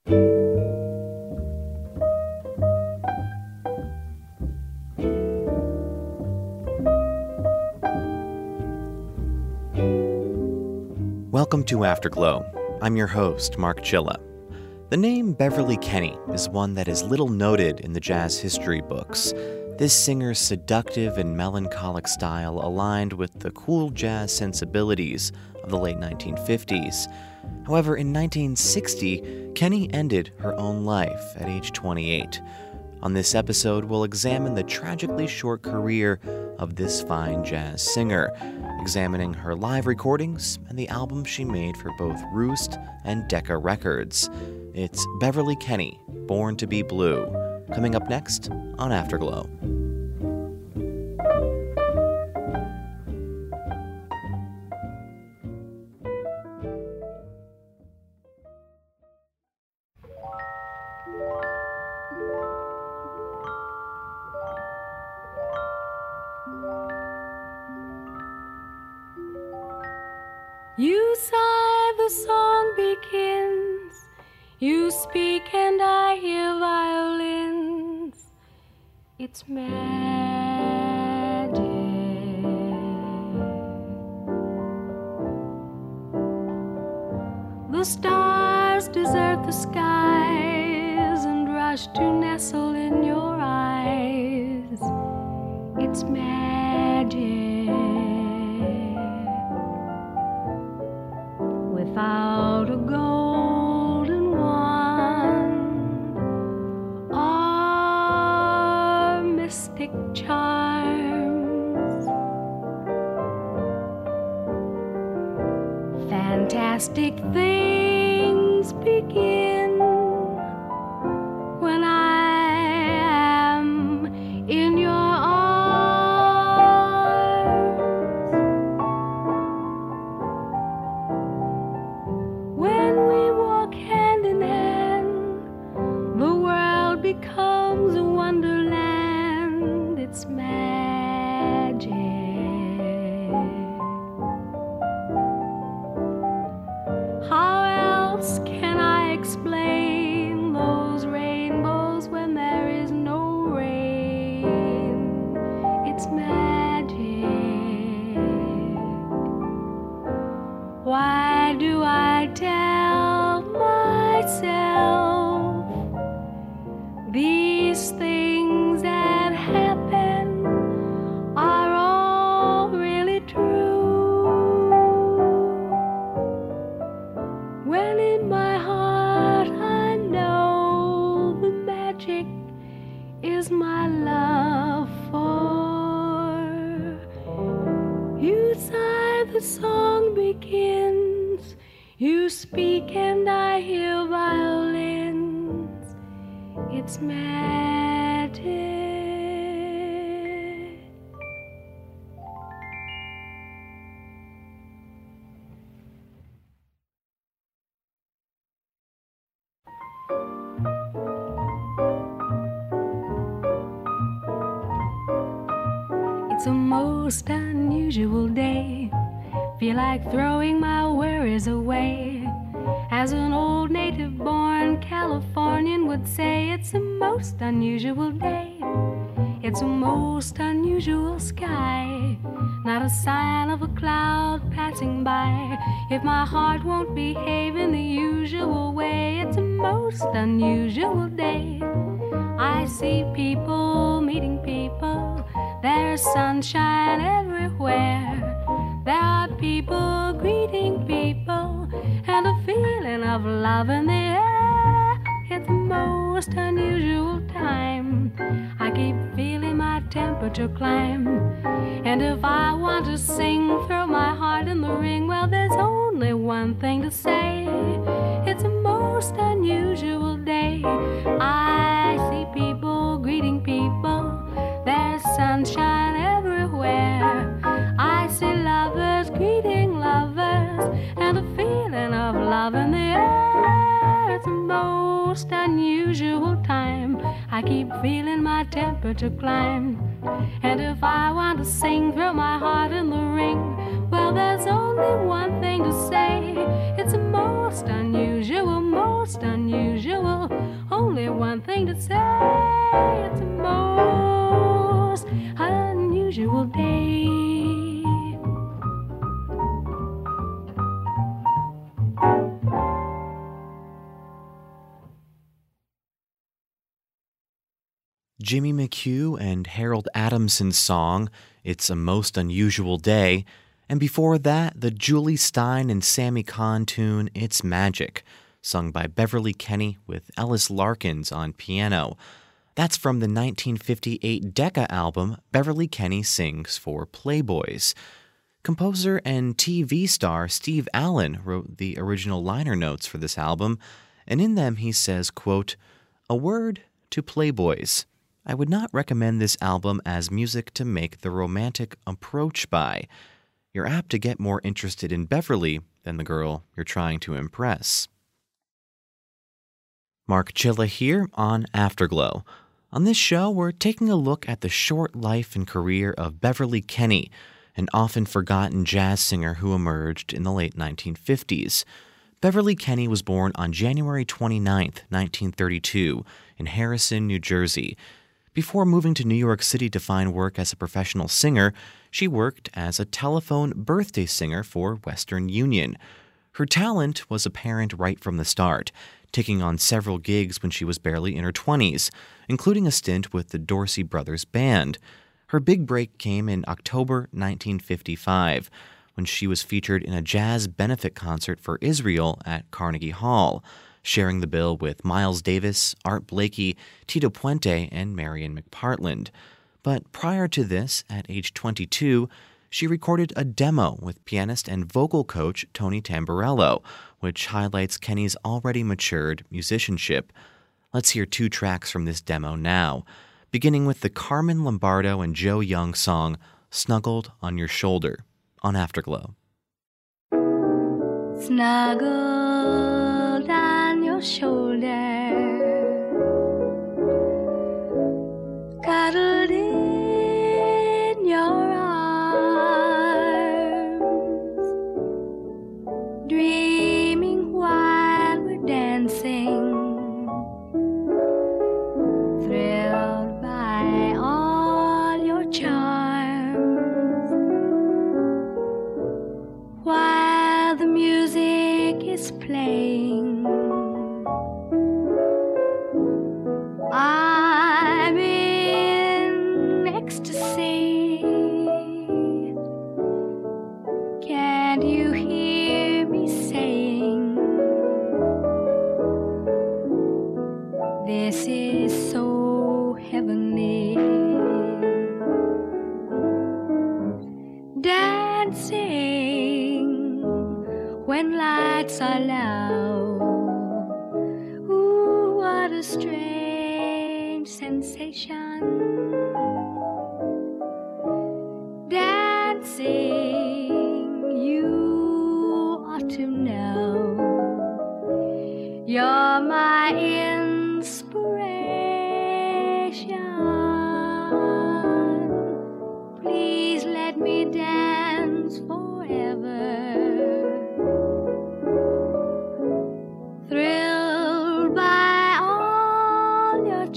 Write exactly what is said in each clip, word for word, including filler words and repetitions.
Welcome to Afterglow. I'm your host, Mark Chilla. The name Beverly Kenney is one that is little noted in the jazz history books. This singer's seductive and melancholic style aligned with the cool jazz sensibilities of the late nineteen fifties. However, in nineteen sixty, Kenney ended her own life at age twenty-eight. On this episode, we'll examine the tragically short career of this fine jazz singer, examining her live recordings and the albums she made for both Roost and Decca Records. It's Beverly Kenney, Born to be Blue, coming up next on Afterglow. You sigh, the song begins. You speak and I hear violins. It's magic. The stars desert the skies and rush to nestle in your eyes. It's magic. Without a golden wand or mystic charms, fantastic things begin when I am in your arms. Becomes a wonderland. It's magic. How else can I explain those rainbows when there is no rain? It's magic. Why do I tell myself these things that happen are all really true, when in my heart I know the magic is my love for you. Sigh, the song begins. You speak and I hear violins. It's magic. It's a most unusual day. Feel like throwing my worries away. As an old native-born Californian would say, it's a most unusual day. It's a most unusual sky. Not a sign of a cloud passing by. If my heart won't behave in the usual way, it's a most unusual day. I see people meeting people. There's sunshine everywhere. There are people greeting people, and a feeling of love in the air. It's the most unusual time. I keep feeling my temperature climb. And if I want to sing, throw my heart in the ring, well, there's only one thing to say. It's a most unusual day. I see people greeting people. There's sunshine everywhere. I see lovers greeting lovers, and a feeling of love in the air. It's the most unusual time. I keep feeling my temperature climb. And if I want to sing, throw my heart in the ring, Well, there's only one thing to say. It's a most unusual, most unusual. Only one thing to say. It's a most unusual day. Jimmy McHugh and Harold Adamson's song, It's a Most Unusual Day, and before that, the Julie Stein and Sammy Kahn tune, It's Magic, sung by Beverly Kenny with Ellis Larkins on piano. That's from the nineteen fifty-eight Decca album, Beverly Kenny Sings for Playboys. Composer and T V star Steve Allen wrote the original liner notes for this album, and in them he says, quote, "A word to Playboys. I would not recommend this album as music to make the romantic approach by. You're apt to get more interested in Beverly than the girl you're trying to impress." Mark Chilla here on Afterglow. On this show, we're taking a look at the short life and career of Beverly Kenny, an often forgotten jazz singer who emerged in the late nineteen fifties. Beverly Kenny was born on January twenty-ninth, nineteen thirty-two, in Harrison, New Jersey. Before moving to New York City to find work as a professional singer, she worked as a telephone birthday singer for Western Union. Her talent was apparent right from the start, taking on several gigs when she was barely in her twenties, including a stint with the Dorsey Brothers Band. Her big break came in October nineteen fifty-five, when she was featured in a jazz benefit concert for Israel at Carnegie Hall, sharing the bill with Miles Davis, Art Blakey, Tito Puente, and Marion McPartland. But prior to this, at age twenty-two, she recorded a demo with pianist and vocal coach Tony Tamburello, which highlights Kenny's already matured musicianship. Let's hear two tracks from this demo now, beginning with the Carmen Lombardo and Joe Young song, Snuggled on Your Shoulder, on Afterglow. Snuggled on your shoulder, cuddled in your arms, dreaming while we're dancing, thrilled by all your charms, while the music is playing. I'm in ecstasy. Can't you hear me saying, this is so heavenly? Dancing when lights are low. Ooh, what a strange sensation. Dancing, you ought to know. You're my inspiration. Please let me dance forever. Thrilled by all your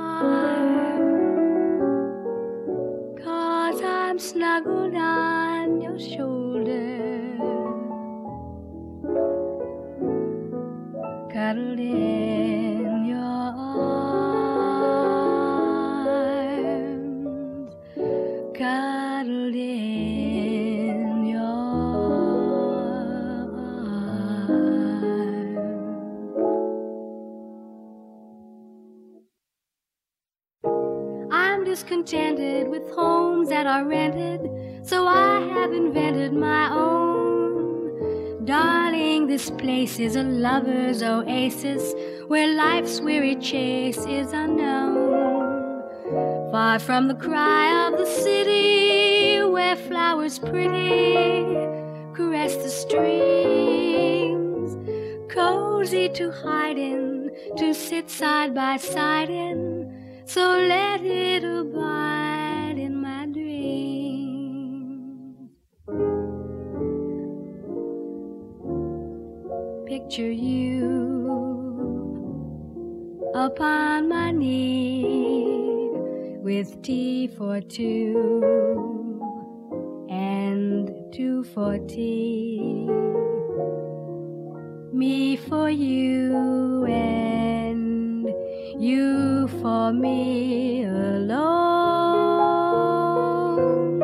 charm, 'cause I'm snuggled on your shoulder, cuddled in your arms, cuddled in your arms. I'm discontented with homes that are rented, so I have invented my own. Darling, this place is a lover's oasis where life's weary chase is unknown. Far from the cry of the city, where flowers pretty caress the streams, cozy to hide in, to sit side by side in. So let it abide in my dreams. picture you upon my knee with tea for two and two for tea, me for you and you for me alone.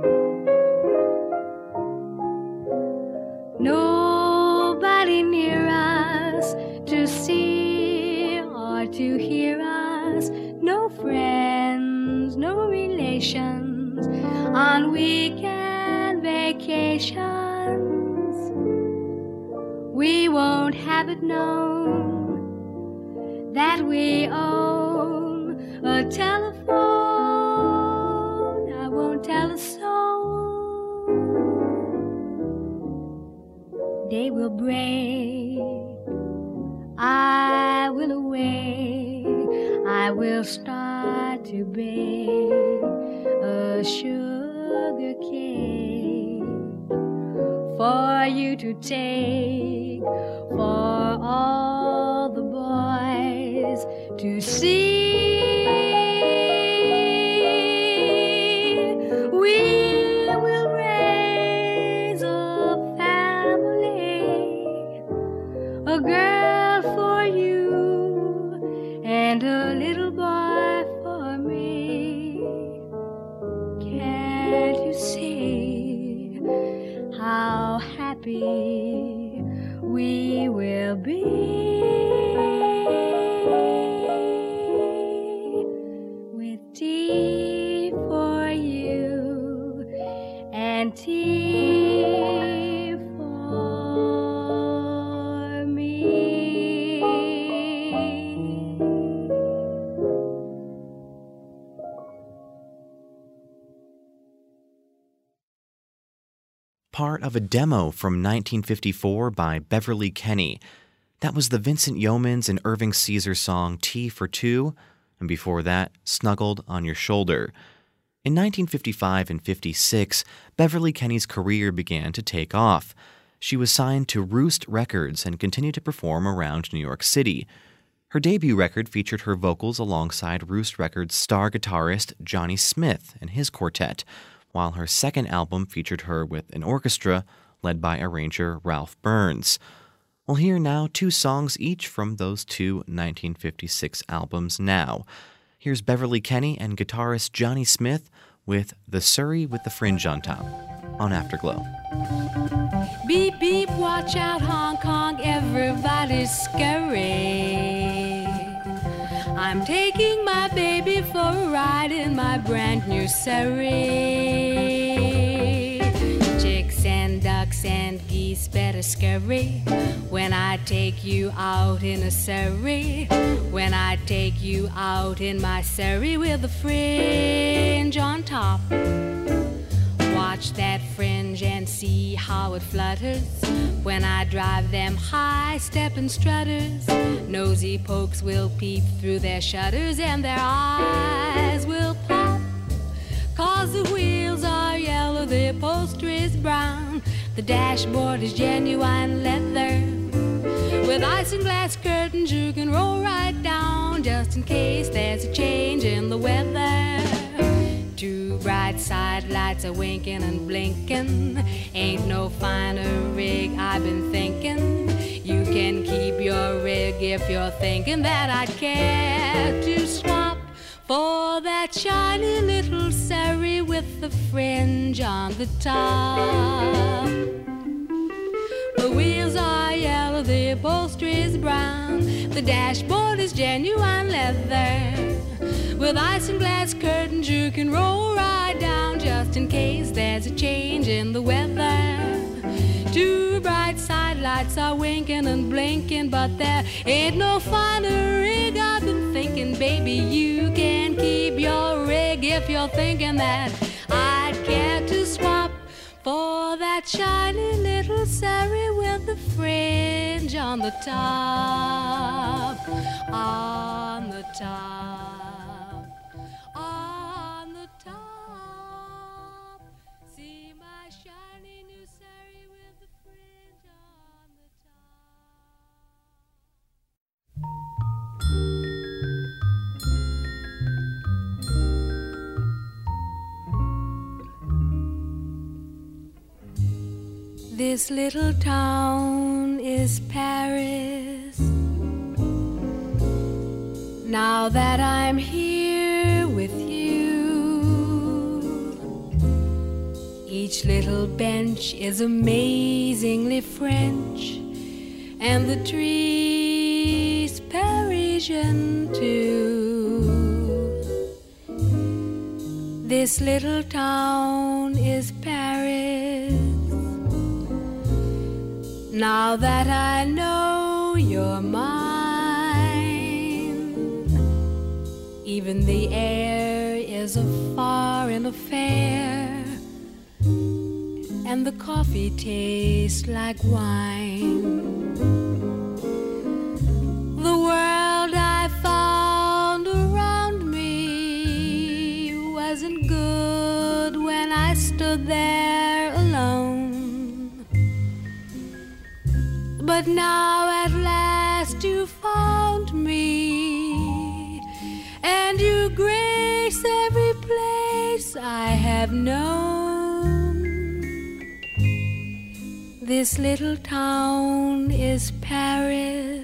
Nobody near us to see or to hear us, no friends, no relations on weekend vacations. We won't have it known that we own a telephone. I won't tell a soul. Day will break, I will awake, I will start to bake a sugar cake for you to take, for all the boys to see. We will raise a family, a girl for you and a little boy for me. Can't you see how happy we will be with tea for you and tea for me? Part of a demo from nineteen fifty-four by Beverly Kenny. That was the Vincent Youmans and Irving Caesar song Tea for Two, and before that, Snuggled on Your Shoulder. In nineteen fifty-five and fifty-six, Beverly Kenny's career began to take off. She was signed to Roost Records and continued to perform around New York City. Her debut record featured her vocals alongside Roost Records star guitarist Johnny Smith and his quartet, while her second album featured her with an orchestra led by arranger Ralph Burns. We'll hear now two songs each from those two nineteen fifty-six albums now. Here's Beverly Kenny and guitarist Johnny Smith with The Surrey with the Fringe on Top on Afterglow. Beep, beep, watch out, Hong Kong, everybody's scurry. I'm taking my baby for a ride in my brand new Surrey. Chicks and ducks and geese better scurry when I take you out in a Surrey. When I take you out in my Surrey with a fringe on top. Watch that fringe and see how it flutters when I drive them high-stepping strutters. Nosy pokes will peep through their shutters and their eyes will pop. 'Cause the wheels are yellow, the upholstery's brown, the dashboard is genuine leather. With isinglass curtains you can roll right down, just in case there's a change in the weather. Two bright side lights are winking and blinking. Ain't no finer rig, I've been thinking. You can keep your rig if you're thinking that I'd care to swap for that shiny little Surrey with the fringe on the top. The wheels are yellow, the upholstery's brown, the dashboard is genuine leather. With isinglass curtains you can roll right down, just in case there's a change in the weather. Two bright side lights are winking and blinking, but there ain't no finer rig. I've been thinking, baby, you can keep your rig if you're thinking that I'd care to swap for that shiny little Surrey with the fringe on the top, on the top, on the top. See my shiny new Surrey with the fringe on the top. This little town is Paris. Now that I'm here with you, each little bench is amazingly French, and the trees Parisian too. This little town is Paris. Now that I know you're mine, even the air is a foreign affair, and the coffee tastes like wine. The world I found around me wasn't good when I stood there alone. But now at last you found me, and you grace every place I have known. This little town is Paris.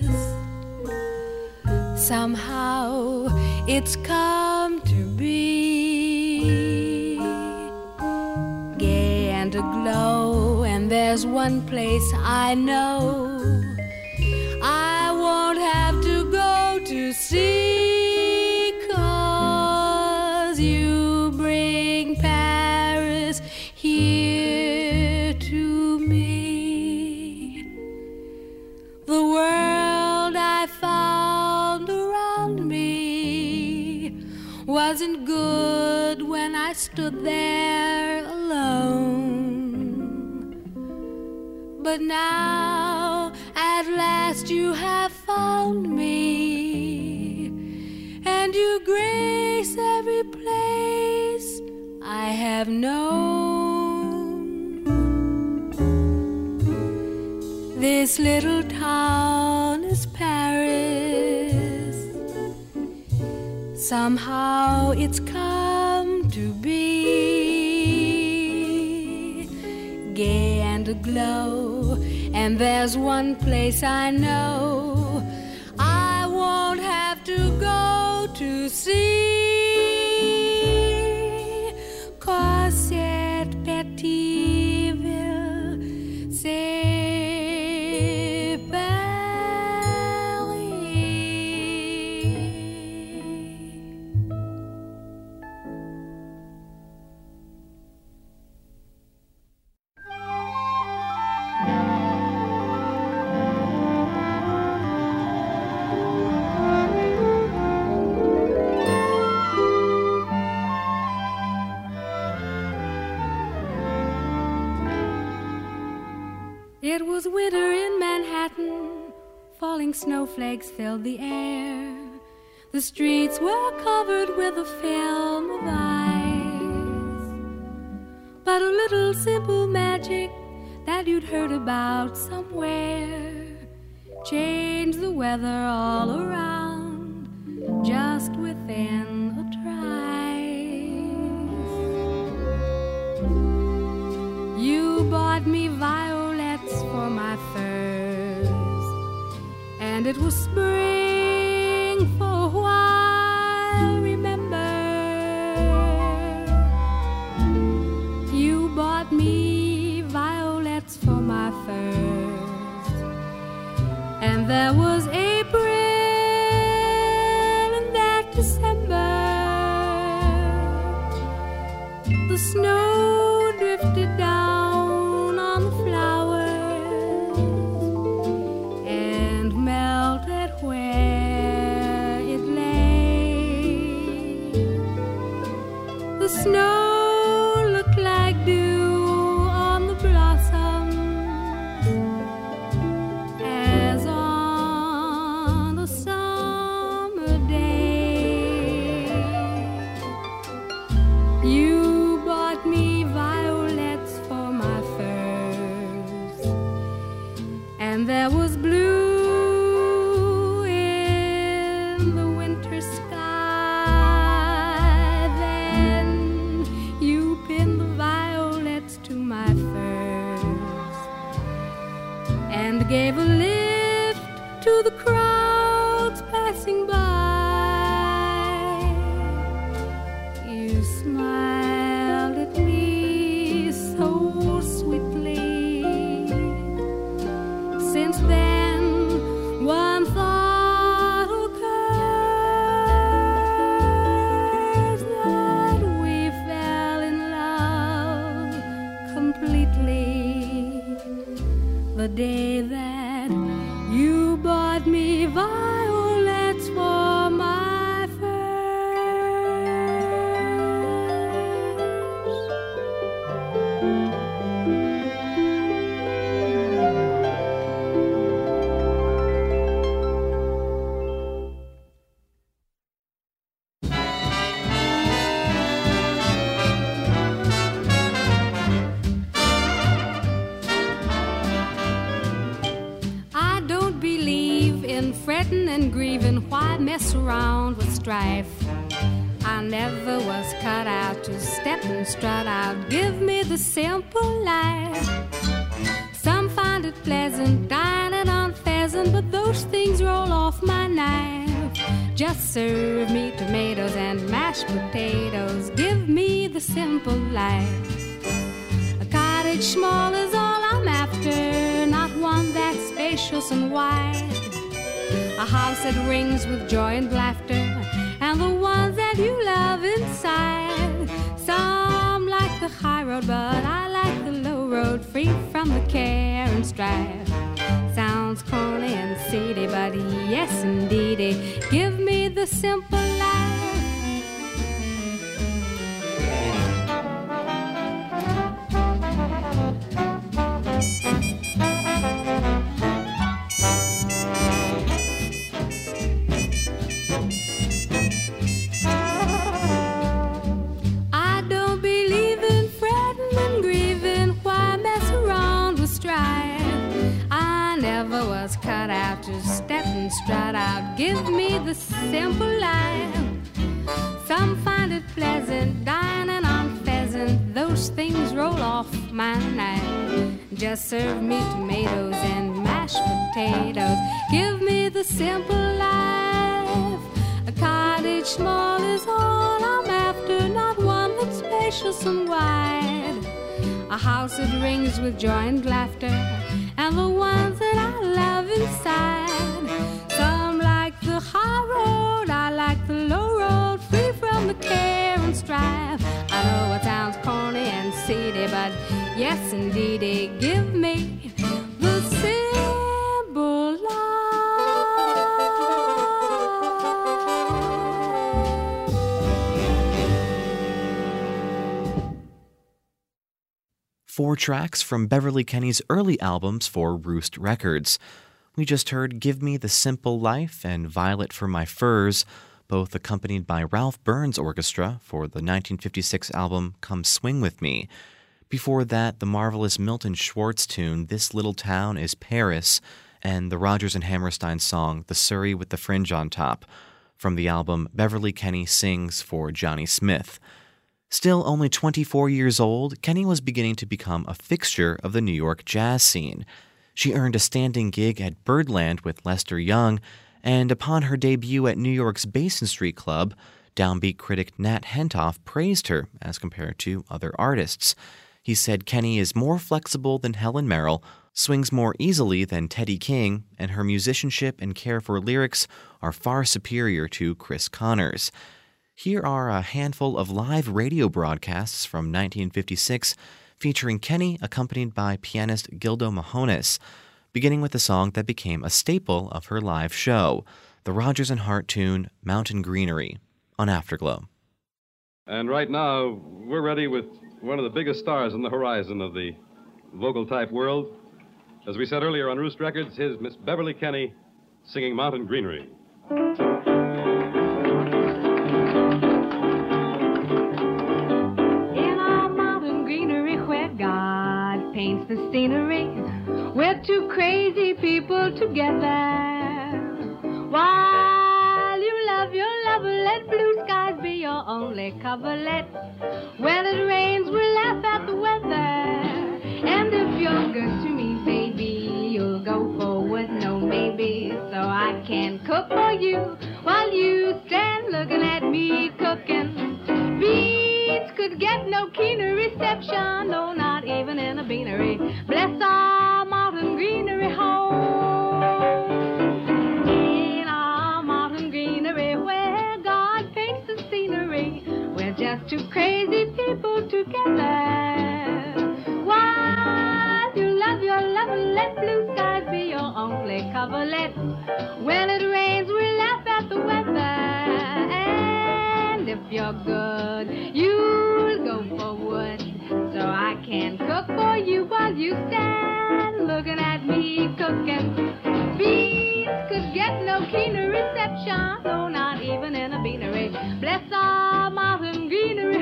Somehow it's come to be, gay and aglow, and there's one place I know I won't have to go to see, 'cause you bring Paris here to me. The world I found around me wasn't good when I stood there alone. But now at last you have found me, and you grace every place I have known. This little town is Paris. Somehow it's come to be, gay and aglow, and there's one place I know I won't have to go to see, 'cause cette petite ville, c'est Paris. It was winter in Manhattan, falling snowflakes filled the air. The streets were covered with a film of ice. But a little simple magic that you'd heard about somewhere changed the weather all around, just within a trice. You bought me violets for my furs, and it was spring for a while, remember. You bought me violets for my furs, and there was April and that December. The snow drifted down on the flowers and melted where fretting and grieving, why mess around with strife? I never was cut out to step and strut out. Give me the simple life. Some find it pleasant, dining on pheasant, but those things roll off my knife. Just serve me tomatoes and mashed potatoes. Give me the simple life. A cottage small is all I'm after, not one that's spacious and wide. A house that rings with joy and laughter, and the ones that you love inside. Some like the high road, but I like the low road, free from the care and strife. Sounds corny and seedy, but yes indeedy, give me the simple life. Cut out to step and strut out. Give me the simple life. Some find it pleasant, dining on pheasant. Those things roll off my knife. Just serve me tomatoes and mashed potatoes. Give me the simple life. A cottage small is all I'm after, not one that's spacious and wide. A house that rings with joy and laughter, and the ones that I love inside. Some like the high road, I like the low road, free from the care and strife. I know it sounds corny and seedy, but yes indeedy, give me the simple life. Four tracks from Beverly Kenney's early albums for Roost Records. We just heard Give Me the Simple Life and Violet for My Furs, both accompanied by Ralph Burns Orchestra for the nineteen fifty-six album Come Swing With Me. Before that, the marvelous Milton Schwartz tune This Little Town is Paris, and the Rodgers and Hammerstein song The Surrey with the Fringe on Top, from the album Beverly Kenney Sings for Johnny Smith. Still only twenty-four years old, Kenney was beginning to become a fixture of the New York jazz scene. She earned a standing gig at Birdland with Lester Young, and upon her debut at New York's Basin Street Club, downbeat critic Nat Hentoff praised her as compared to other artists. He said Kenney is more flexible than Helen Merrill, swings more easily than Teddy King, and her musicianship and care for lyrics are far superior to Chris Connors. Here are a handful of live radio broadcasts from nineteen fifty-six featuring Kenney accompanied by pianist Gildo Mahonis, beginning with the song that became a staple of her live show, the Rodgers and Hart tune Mountain Greenery, on Afterglow. And right now, we're ready with one of the biggest stars on the horizon of the vocal-type world. As we said earlier on Roost Records, here's Miss Beverly Kenney singing Mountain Greenery. Paints the scenery, we're two crazy people together. While you love your lover, let blue skies be your only coverlet. When it rains, we'll laugh at the weather. And if you're good to me, baby, you'll go forward, no maybe. So I can cook for you while you stand looking at me cooking. Beats could get no keener reception, no, not even in a beanery. Bless our mountain greenery home. In our mountain greenery where God paints the scenery, we're just two crazy people together. While you love your lover, let blue skies be your only coverlet. When it rains, we laugh at the weather. If you're good, you'll go forward. So I can cook for you while you stand looking at me cooking. Beans could get no keener reception, no, not even in a beanery. Bless our mountain greenery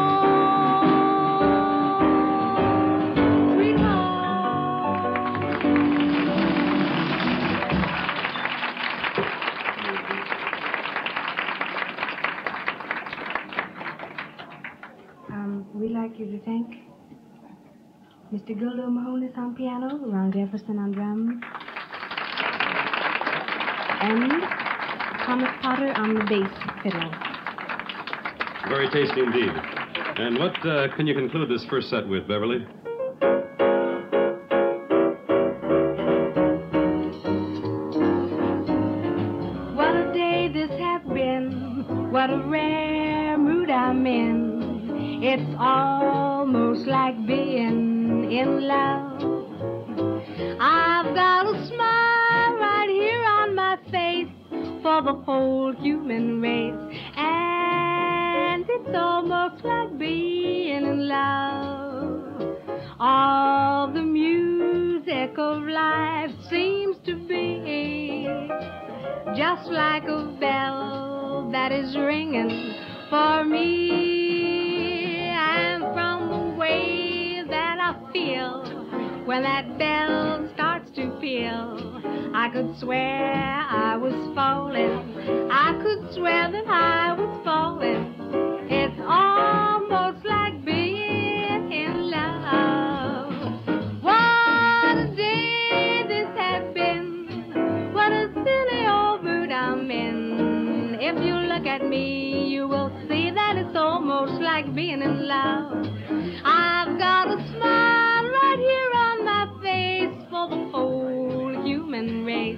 home. Sweet home. we'd like you to thank Mister Gildo Mahonis on piano, Ron Jefferson on drums, and Thomas Potter on the bass fiddle. Very tasty indeed. And what uh, can you conclude this first set with, Beverly? What a day this has been, what a rare mood I'm in. It's almost like being in love. I've got a smile right here on my face for the whole human race. And it's almost like being in love. All the music of life seems to be just like a bell that is ringing for me. And from the way that I feel when that bell starts to peal, I could swear I was falling. I could swear that I was falling. It's almost like being in love. What a day this has been. What a silly old mood I'm in. If you look at me, you will see that it's almost like being in love. I've got a smile right here on my face for the whole human race.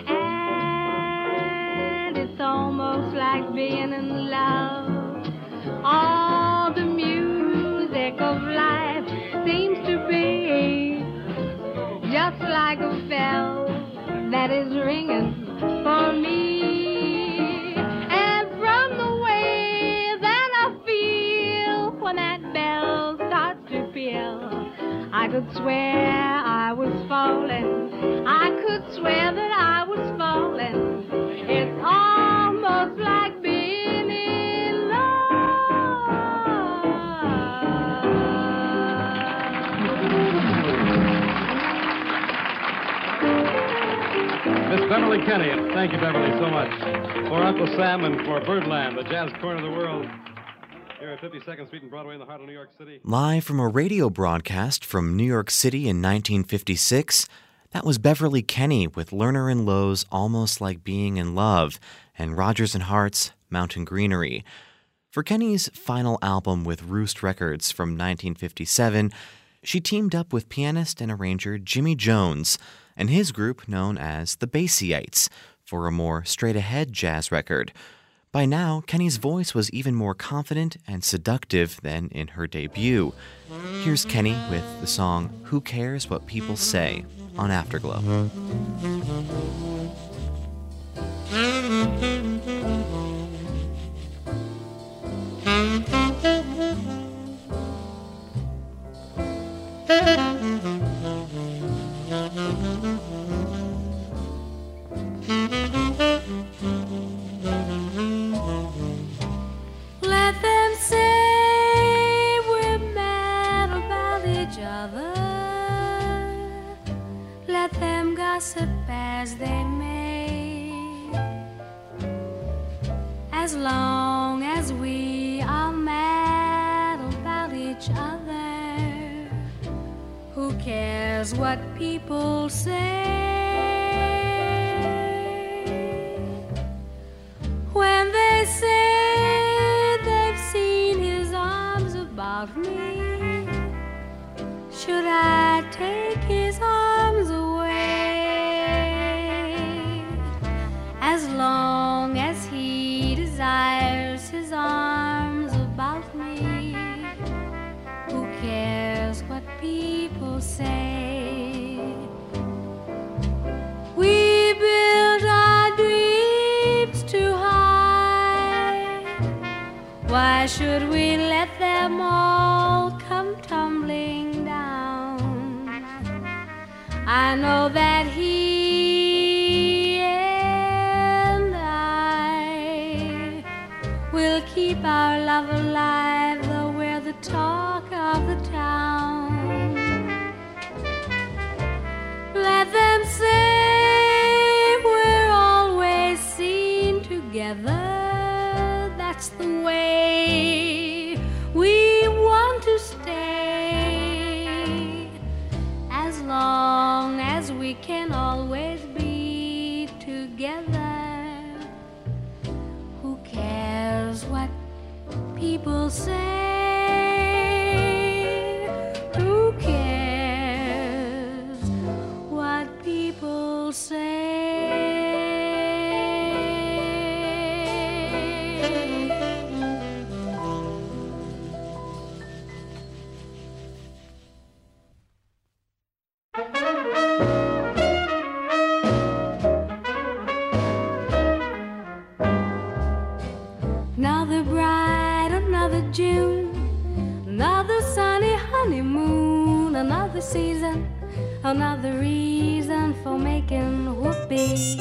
And it's almost like being in love. All the music of life seems to be just like a bell that is ringing for me. And from the way that I feel when that bell starts to peal, I could swear I was falling. I could swear that I was falling. It's almost like being in love. Miss Beverly Kenny. Thank you, Beverly, so much. For Uncle Sam and for Birdland, the jazz corner of the world. Here at fifty-second Street and Broadway in the heart of New York City. Live from a radio broadcast from New York City in nineteen fifty-six, that was Beverly Kenny with Lerner and Lowe's Almost Like Being in Love and Rodgers and Hart's Mountain Greenery. For Kenny's final album with Roost Records from nineteen fifty-seven, she teamed up with pianist and arranger Jimmy Jones and his group known as the Basseyites for a more straight-ahead jazz record. By now, Kenny's voice was even more confident and seductive than in her debut. Here's Kenny with the song Who Cares What People Say on Afterglow. Let them say we're mad about each other. Let them gossip as they may. As long as we are mad about each other, who cares what people say? When they say they've seen his arms about me, should I take his arms away? As long as he desires his arms about me, who cares what people say? We build our dreams too high. Why should we let them all come tumbling down? I know that he and I will keep our love alive, though we're the talk of the town. Let them say we're always seen together. That's the way we want to people say? Who cares what people say? Another bright, another June, another sunny honeymoon, another season, another reason for making whoopee.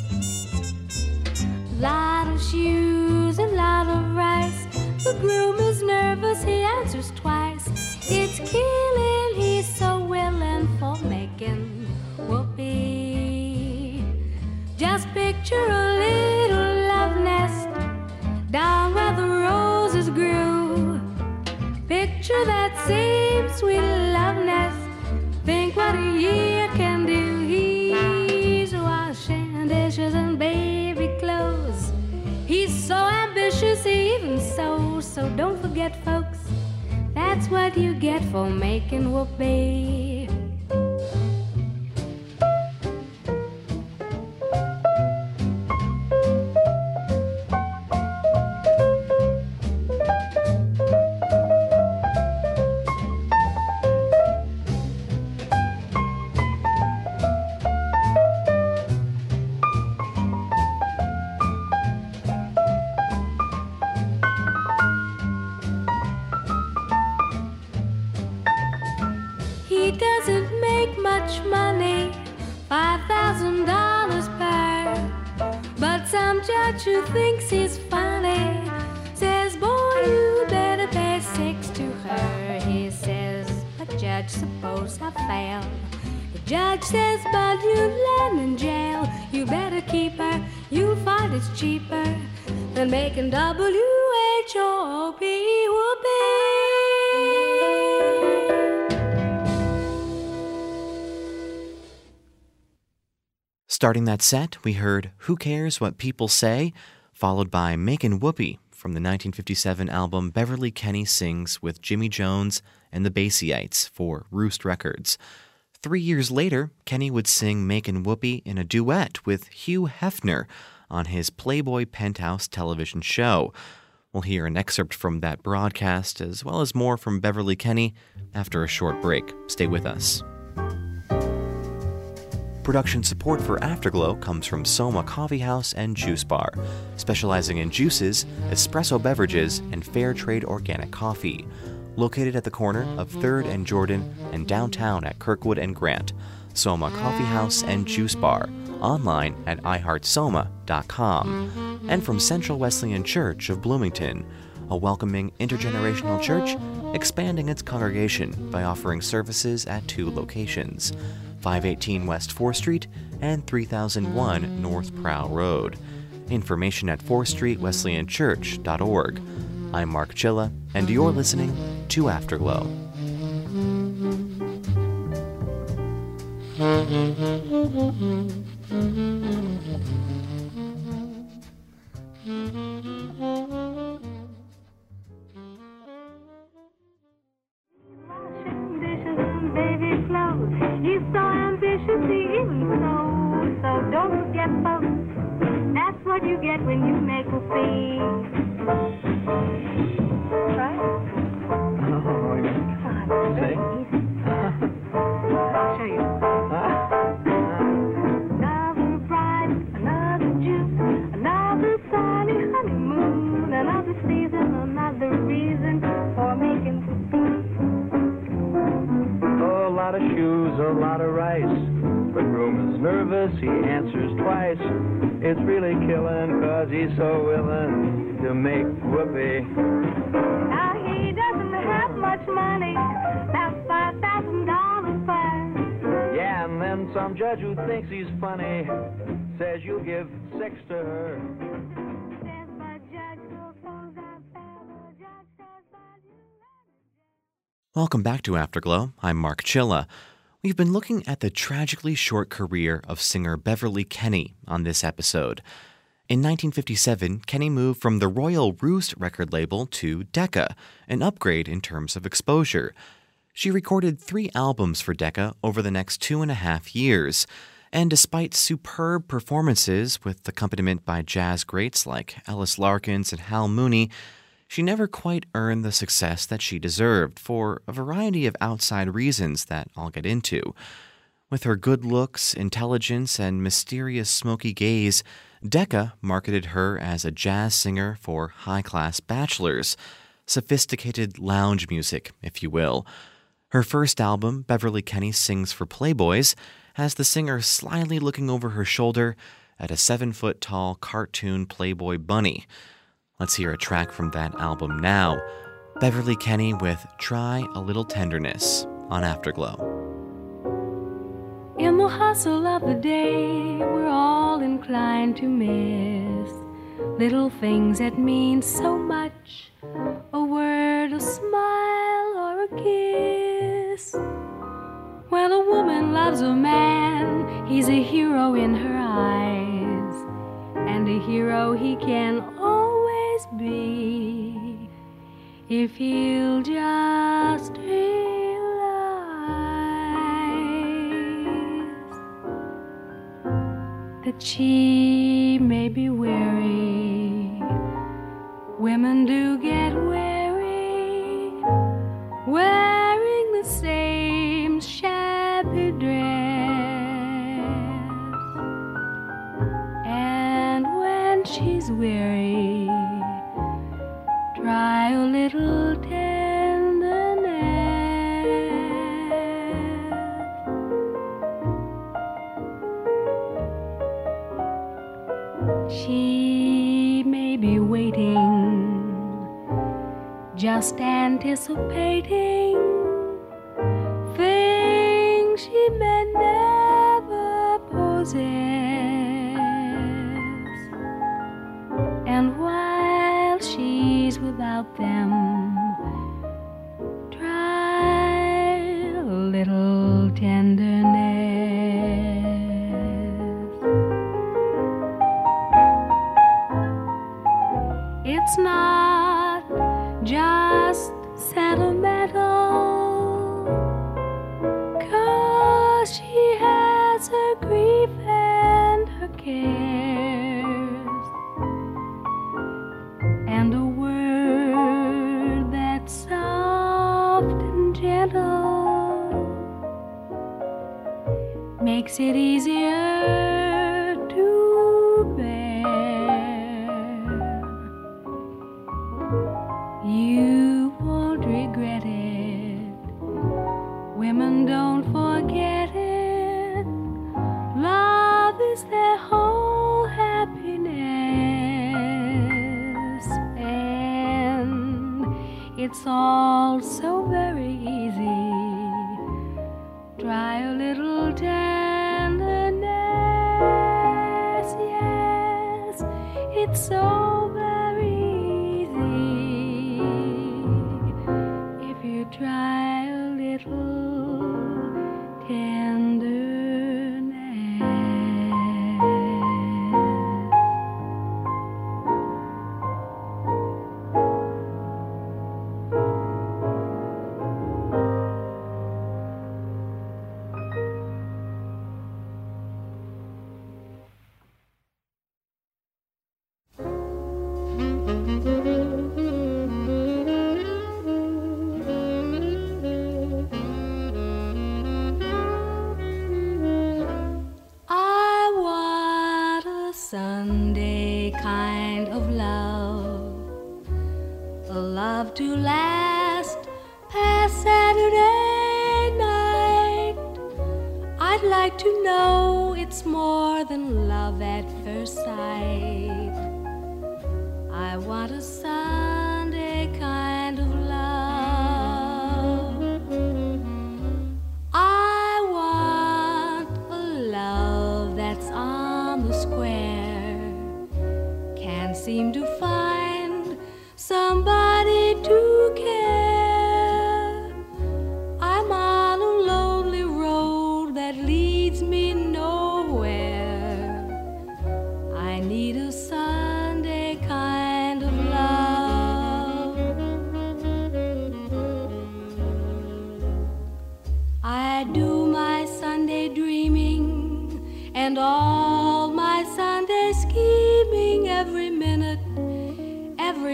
Lot of shoes, a lot of rice. The groom is nervous, he answers twice. It's killing, he's so willing for making whoopee. Just picture a little love nest down where the roses grew. Picture that same sweet love nest. Think what a year can do. He's washing dishes and baby clothes. He's so ambitious, he even sews. So don't forget, folks, that's what you get for making whoopee. He doesn't make much money, five thousand dollars per. But some judge who thinks he's funny says, boy, you better pay six to her. He says, but judge, suppose I fail. The judge says, but you land in jail. You better keep her, you'll find it's cheaper than making W H O P whoopee. Starting that set, we heard Who Cares What People Say, followed by Makin' Whoopee from the nineteen fifty-seven album Beverly Kenny Sings with Jimmy Jones and the Basieitz for Roost Records. Three years later, Kenny would sing Makin' Whoopee in a duet with Hugh Hefner on his Playboy Penthouse television show. We'll hear an excerpt from that broadcast as well as more from Beverly Kenny after a short break. Stay with us. Production support for Afterglow comes from Soma Coffee House and Juice Bar, specializing in juices, espresso beverages, and fair trade organic coffee. Located at the corner of third and Jordan and downtown at Kirkwood and Grant, Soma Coffee House and Juice Bar, online at i heart soma dot com. And from Central Wesleyan Church of Bloomington, a welcoming intergenerational church expanding its congregation by offering services at two locations, five eighteen West fourth Street and three thousand one North Prow Road. Information at fourth street wesleyan church dot org. I'm Mark Chilla, and you're listening to Afterglow. He's so ambitious, he even knows. So don't forget, folks, that's what you get when you make a fee. Try it. Oh, yeah. See? I'll show you. Another bride, another juice, another sunny honeymoon, another season, another reason for making fee. A lot of shoes, a lot of rice. The groom is nervous, he answers twice. It's really killing, cause he's so willing to make whoopee. Now he doesn't have much money, that's five thousand dollars per. Yeah, and then some judge who thinks he's funny says you'll give six to her. Says the judge, suppose I fail. The judge says, but you Welcome back to Afterglow. I'm Mark Chilla. We've been looking at the tragically short career of singer Beverly Kenny on this episode. In nineteen fifty-seven, Kenny moved from the Royal Roost record label to Decca, an upgrade in terms of exposure. She recorded three albums for Decca over the next two and a half years, and despite superb performances with accompaniment by jazz greats like Ellis Larkins and Hal Mooney, she never quite earned the success that she deserved for a variety of outside reasons that I'll get into. With her good looks, intelligence, and mysterious smoky gaze, Decca marketed her as a jazz singer for high-class bachelors, sophisticated lounge music, if you will. Her first album, Beverly Kenny Sings for Playboys, has the singer slyly looking over her shoulder at a seven-foot-tall cartoon Playboy bunny. Let's hear a track from that album now. Beverly Kenny with Try a Little Tenderness on Afterglow. In the hustle of the day, we're all inclined to miss little things that mean so much. A word, a smile, or a kiss. When a woman loves a man, he's a hero in her eyes, and a hero he can always be if he'll just realize that she may be weary. Women do get weary wearing the same shabby dress, and when she's weary, try a little tenderness. She may be waiting, just anticipating things she may never possess. And while she's without them, try a little tenderness. It's not just sentimental, 'cause she has her grief and her cares, and a word that's soft and gentle makes it easier to bear. You won't regret it. Women don't forget it. Love is their whole happiness, and it's all so very easy. Try a little tenderness. Yes, it's so very easy. Try a little tenderness. Sunday kind of love, a love to last past Saturday night. I'd like to know it's more than love at first sight. I want a Sunday kind of love. I want a love that's on the square, seem to find somebody to care. I'm on a lonely road that leads me nowhere. I need a sun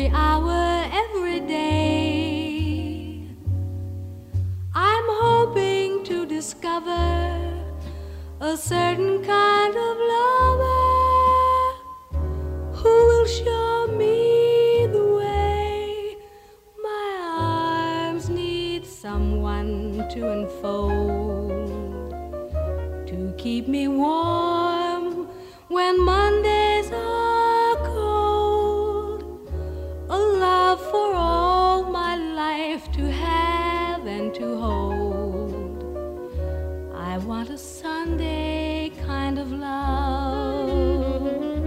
every hour, every day. I'm hoping to discover a certain kind of lover who will show me the way. My arms need someone to enfold, to keep me warm when Mondays are cold. A love for all my life to have and to hold. I want a Sunday kind of love.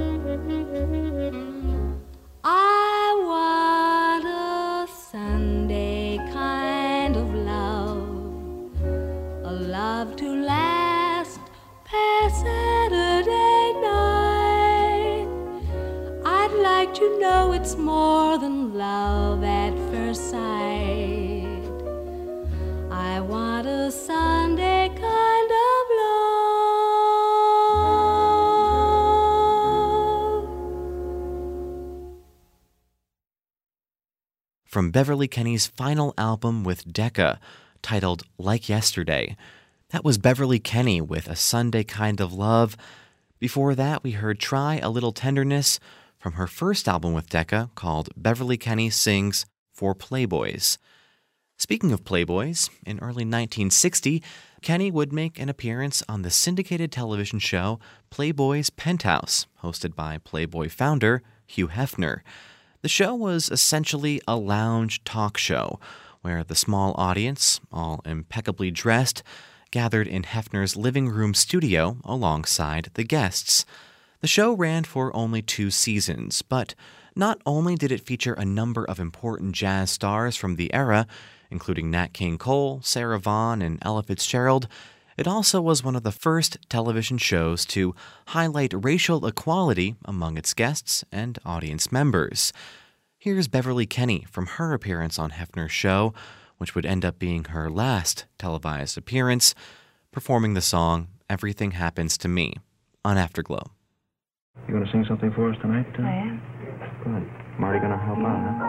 I want a Sunday kind of love, a love to last past Saturday night. I'd like to know it's more than love at first sight. I want a Sunday kind of love. From Beverly Kenny's final album with Decca, titled Like Yesterday, that was Beverly Kenny with A Sunday Kind of Love. Before that, we heard Try a Little Tenderness from her first album with Decca, called Beverly Kenny Sings for Playboys. Speaking of Playboys, in early nineteen sixty, Kenny would make an appearance on the syndicated television show Playboy's Penthouse, hosted by Playboy founder Hugh Hefner. The show was essentially a lounge talk show, where the small audience, all impeccably dressed, gathered in Hefner's living room studio alongside the guests. The show ran for only two seasons, but not only did it feature a number of important jazz stars from the era, including Nat King Cole, Sarah Vaughan, and Ella Fitzgerald, it also was one of the first television shows to highlight racial equality among its guests and audience members. Here's Beverly Kenny from her appearance on Hefner's show, which would end up being her last televised appearance, performing the song Everything Happens to Me on Afterglow. You going to sing something for us tonight? Uh? I am. Good. Marty going to help out, huh?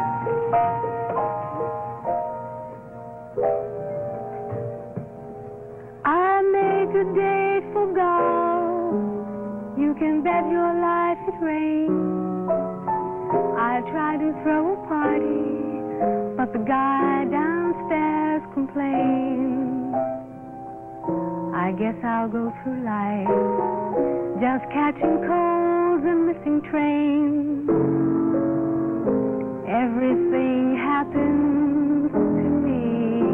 I make a day for golf. You can bet your life it rains. I try to throw a party, but the guy downstairs complains. I guess I'll go through life just catching colds and missing trains. Everything happens to me.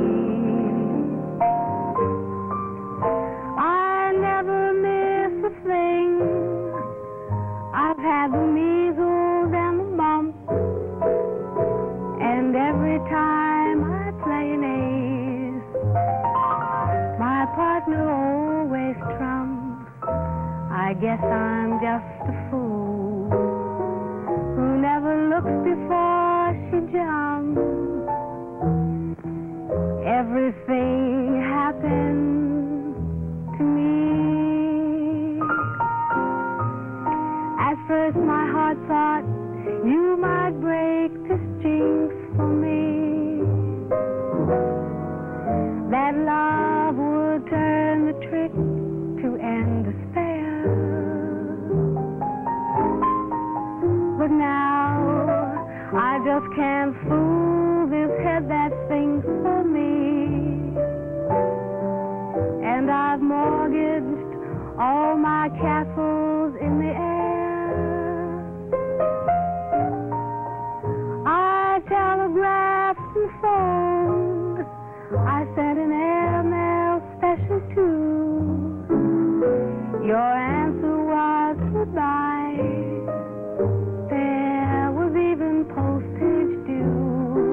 I never miss a thing. I've had the measles and the mumps, and every time I play an ace, my partner always trumps. I guess I'm just a fool who never looks before she jumps. Everything happens to me. At first my heart thought you might break this jinx for me, that love would turn the trick to end despair. But now I just can't fool this head that thinks for me, and I've mortgaged all my castles in the air. I telegraphed and phoned, I sent an airmail special too. Your answer was goodbye. There was even postage due.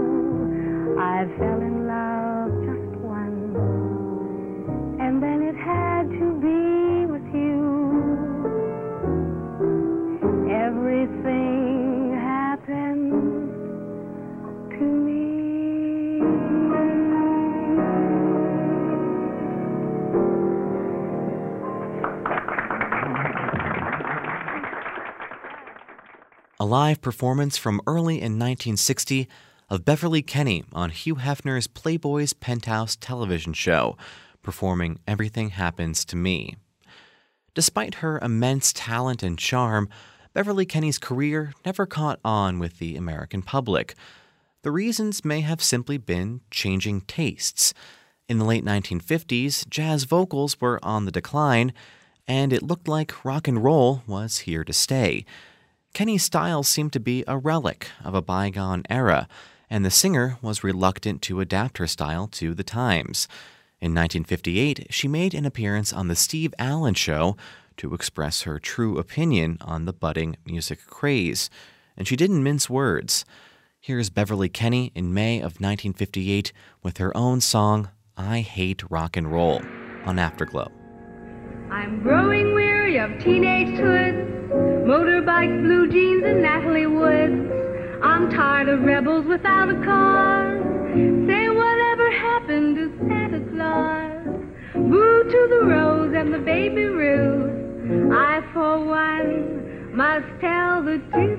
live performance from early in nineteen sixty of Beverly Kenny on Hugh Hefner's Playboy's Penthouse television show, performing Everything Happens to Me. Despite her immense talent and charm, Beverly Kenny's career never caught on with the American public. The reasons may have simply been changing tastes. In the late nineteen fifties, jazz vocals were on the decline, and it looked like rock and roll was here to stay. Kenny's style seemed to be a relic of a bygone era, and the singer was reluctant to adapt her style to the times. In nineteen fifty-eight, she made an appearance on The Steve Allen Show to express her true opinion on the budding music craze, and she didn't mince words. Here's Beverly Kenny in May of nineteen fifty-eight with her own song, I Hate Rock and Roll, on Afterglow. I'm growing weary of teenage hoods, motorbikes, blue jeans, and Natalie Woods. I'm tired of rebels without a cause. Say whatever happened to Santa Claus? Boo to the rose and the baby Ruth. I, for one, must tell the truth.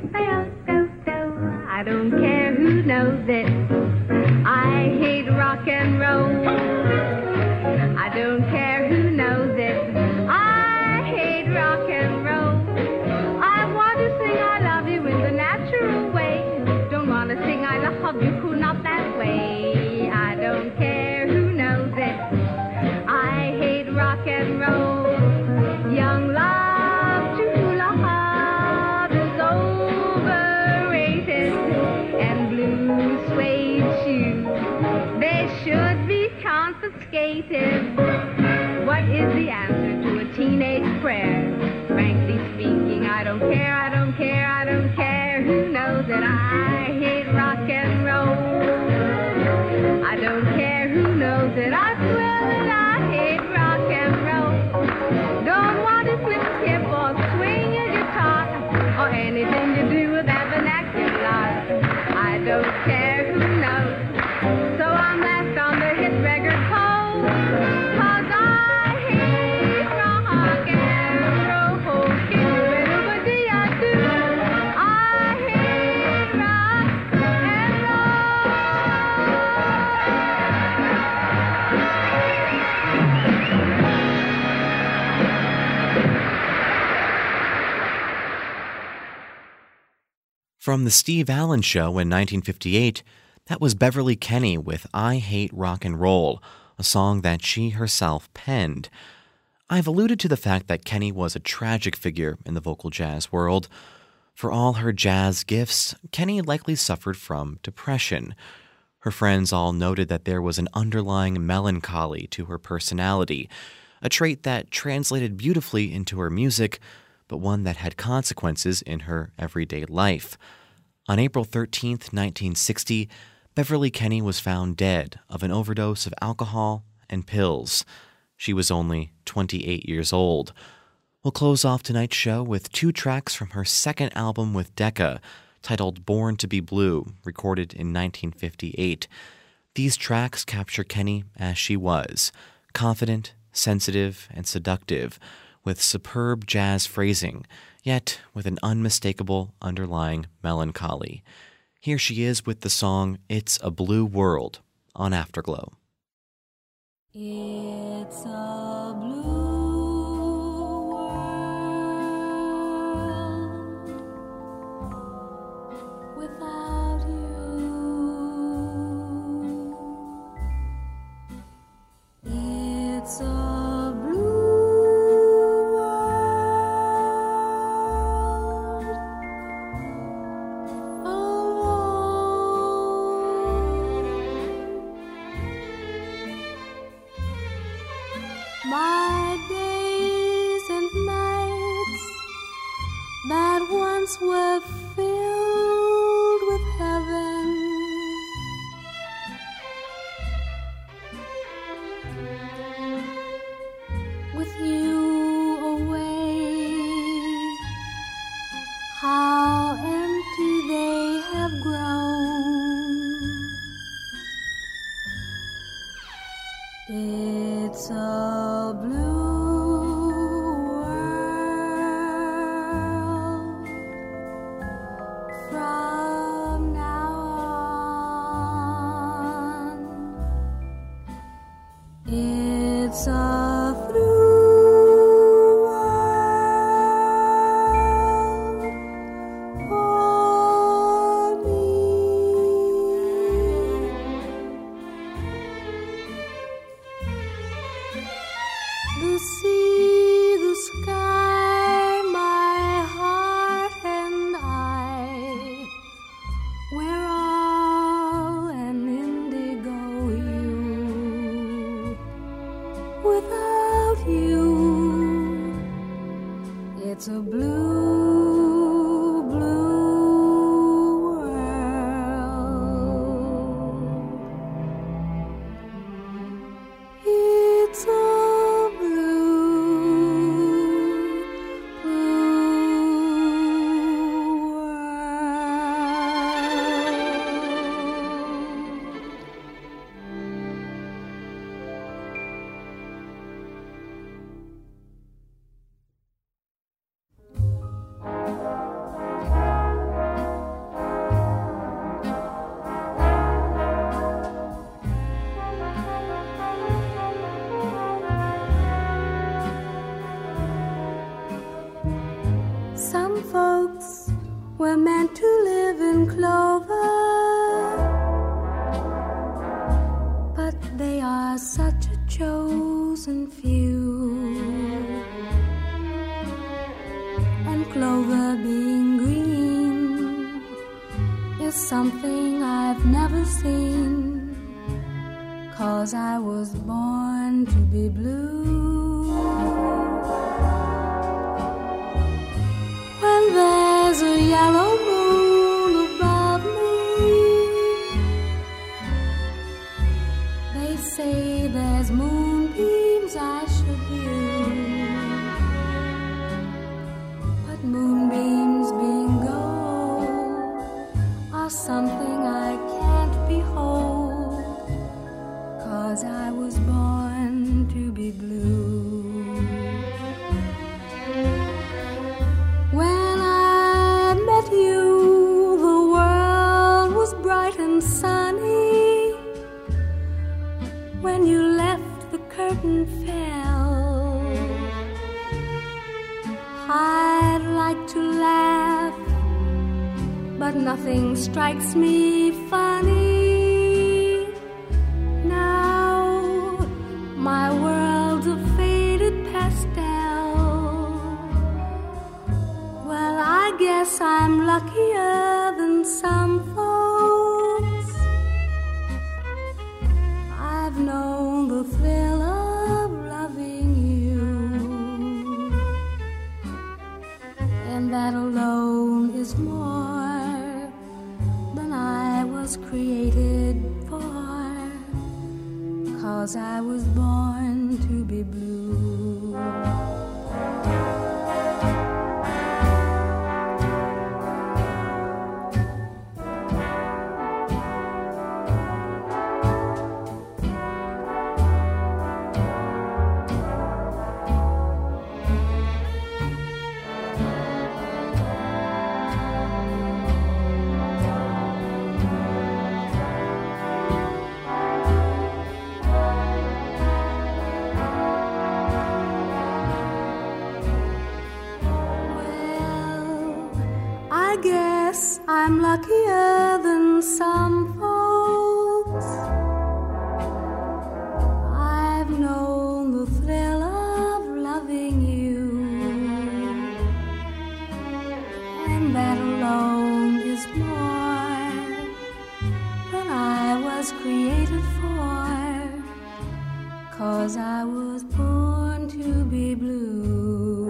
I don't care who knows it. I hate rock and roll. I don't care who knows it. I hate rock and roll. I want to sing I love you in the natural way. Don't want to sing I love you cool, not that way. I don't care who knows it. I hate rock and roll. Young love, true love is overrated. And blue suede shoes, they should be confiscated. What is the answer to a teenage prayer? Frankly speaking, I don't care, I don't care, I don't care who knows that I hate rock and roll. I don't care who knows that I swear that I hate rock and roll. Don't want to flip a tip or swing a guitar or anything to do with that vernacular. I don't care who knows. So I'm left on the hit record pole, 'cause I hate rock and roll. Skidoo-bidoo-ba-dee-ah-doo. I hate rock and From The Steve Allen Show in nineteen fifty-eight, that was Beverly Kenny with I Hate Rock and Roll, a song that she herself penned. I've alluded to the fact that Kenny was a tragic figure in the vocal jazz world. For all her jazz gifts, Kenny likely suffered from depression. Her friends all noted that there was an underlying melancholy to her personality, a trait that translated beautifully into her music, but one that had consequences in her everyday life. On April thirteenth, nineteen sixty, Beverly Kenny was found dead of an overdose of alcohol and pills. She was only twenty-eight years old. We'll close off tonight's show with two tracks from her second album with Decca, titled Born to be Blue, recorded in nineteen fifty-eight. These tracks capture Kenny as she was, confident, sensitive, and seductive, with superb jazz phrasing, yet with an unmistakable underlying melancholy. Here she is with the song It's a Blue World on Afterglow. It's a blue world without you. It's a blue world alone. My days and nights that once were filled with heaven with you away, how empty they have grown. It's a blue world is something I've never seen, 'cause I was born to be blue. When there's a yellow moon above me, they say there's moonbeams I should view, but moonbeams being gold are something I can't behold, 'cause I was born to be blue. When I met you, the world was bright and sunny. When you left, the curtain fell. I'd like to laugh, but nothing strikes me funny. Now my world's a faded pastel. Well, I guess I'm luckier than some folks. I've known the thrill of loving you, and that alone is more than I was created for, 'cause I was born to be blue. I guess I'm luckier than some folks. I've known the thrill of loving you, and that alone is more than I was created for, 'cause I was born to be blue.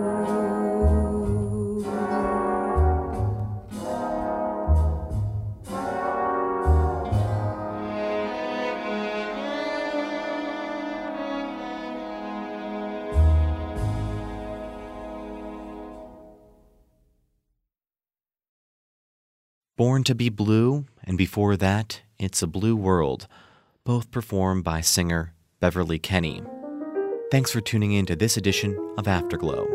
Born to be Blue, and before that, It's a Blue World, both performed by singer Beverly Kenney. Thanks for tuning in to this edition of Afterglow.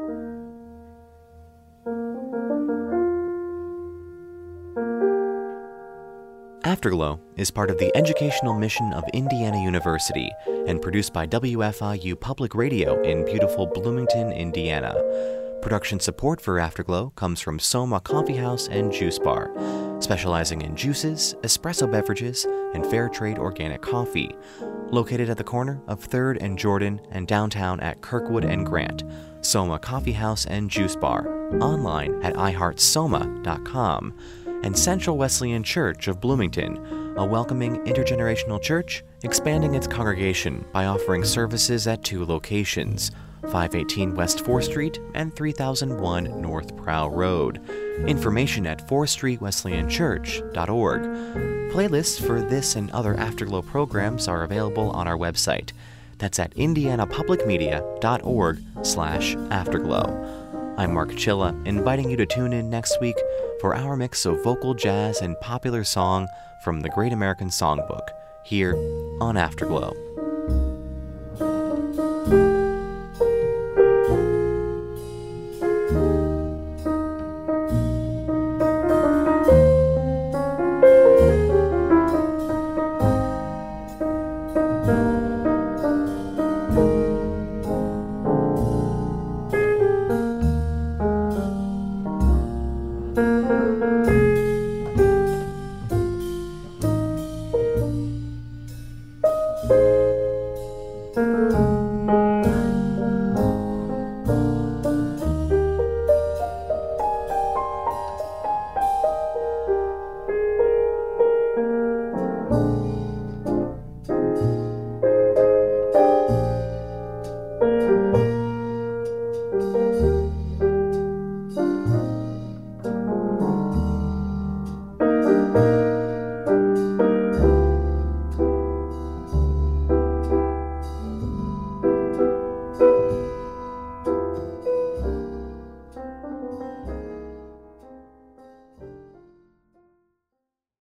Afterglow is part of the educational mission of Indiana University and produced by W F I U Public Radio in beautiful Bloomington, Indiana. Production support for Afterglow comes from Soma Coffee House and Juice Bar, specializing in juices, espresso beverages, and fair trade organic coffee. Located at the corner of third and Jordan and downtown at Kirkwood and Grant, Soma Coffee House and Juice Bar, online at i heart soma dot com. And Central Wesleyan Church of Bloomington, a welcoming intergenerational church expanding its congregation by offering services at two locations, five eighteen West fourth Street and three thousand one North Prow Road. Information at fourth street wesleyan church dot org. Playlists for this and other Afterglow programs are available on our website. That's at indiana public media dot org slash afterglow. I'm Mark Chilla, inviting you to tune in next week for our mix of vocal jazz and popular song from the Great American Songbook, here on Afterglow.